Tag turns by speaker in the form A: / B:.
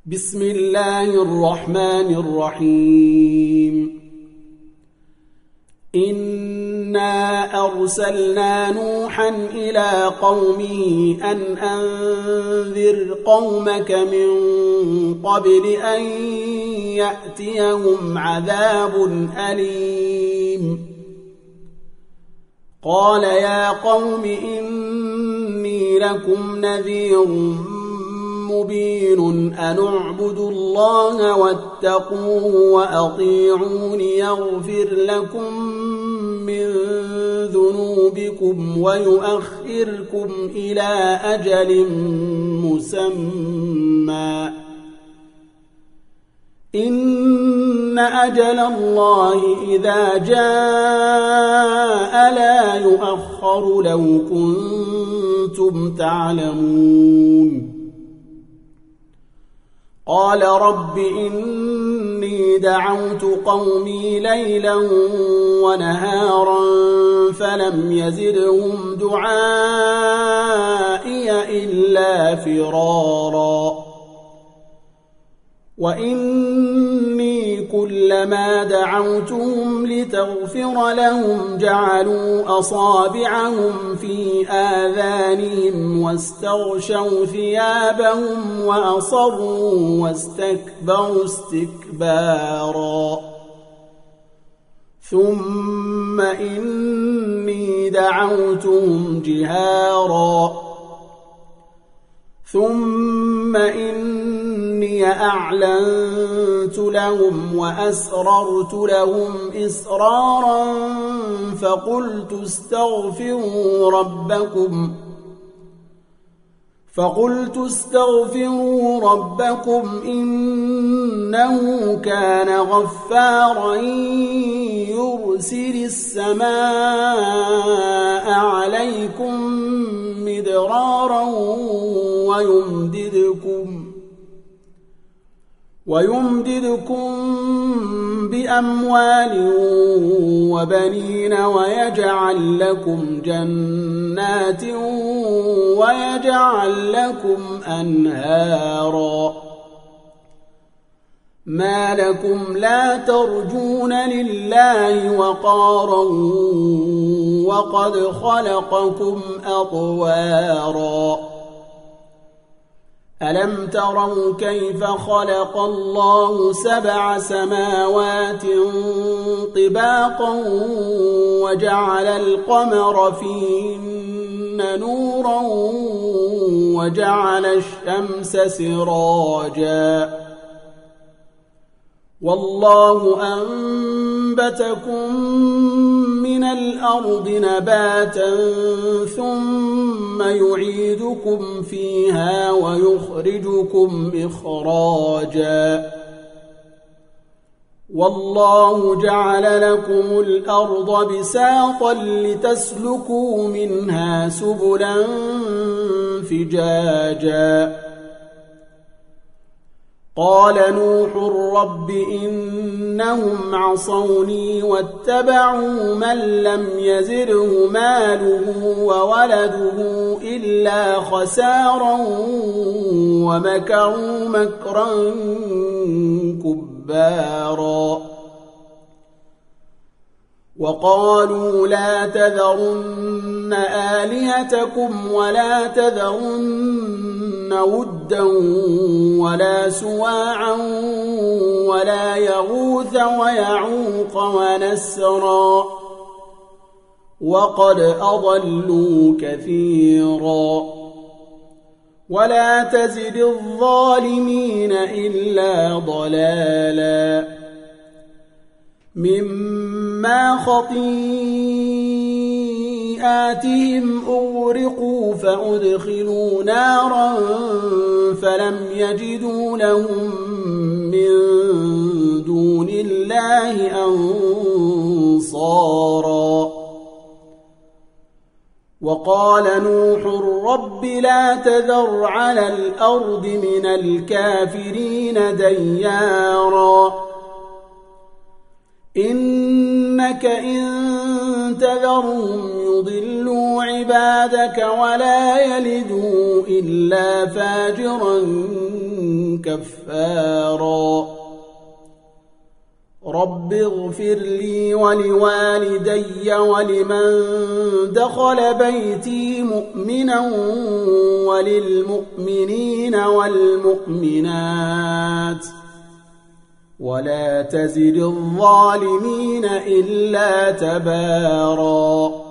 A: بسم الله الرحمن الرحيم إنا أرسلنا نوحا إلى قومه أن أنذر قومك من قبل أن يأتيهم عذاب أليم قال يا قوم إني لكم نذير مبين أن اعبدوا الله واتقوه وأطيعون يغفر لكم من ذنوبكم ويؤخركم إلى أجل مسمى إن أجل الله إذا جاء لا يؤخر لو كنتم تعلمون قال رب إني دعوت قومي ليلا ونهارا فلم يزدهم دعائي إلا فرارا وإني كلما دعوتهم لتغفر لهم جعلوا أصابعهم في آذانهم واستغشوا ثيابهم وأصروا واستكبروا استكبارا ثم إني دعوتهم جهارا ثم إني أعلنت لهم وأسررت لهم إسرارا فقلت استغفروا ربكم إنه كان غفارا يرسل السماء عليكم مدرارا ويمددكم بأموال وبنين ويجعل لكم جنات ويجعل لكم أنهارا ما لكم لا ترجون لله وقارا وقد خلقكم أطوارا ألم تروا كيف خلق الله 7 سماوات طباقا وجعل القمر فيهن نورا وجعل الشمس سراجا والله أنبتكم من الأرض نباتا ثم يعيدكم فيها ويخرجكم إخراجا والله جعل لكم الأرض بساطا لتسلكوا منها سبلا فجاجا قال نوح رب إنهم عصوني واتبعوا من لم يزده ماله وولده إلا خسارا ومكروا مكرا كبارا وقالوا لا تذرن آلهتكم ولا تذرن ودا ولا سواعا ولا يغوث ويعوق ونسرا وقد أضلوا كثيرا ولا تزد الظالمين إلا ضلالا مما خطيئاتهم أغرقوا فأدخلوا نارا فلم يجدوا لهم من دون الله أنصارا وقال نوح رب لا تذر على الأرض من الكافرين ديارا إنك إن تذرهم يضلوا عبادك ولا يلدوا إلا فاجرا كفارا رب اغفر لي ولوالدي ولمن دخل بيتي مؤمنا وللمؤمنين والمؤمنات ولا تزد الظالمين إلا تبارا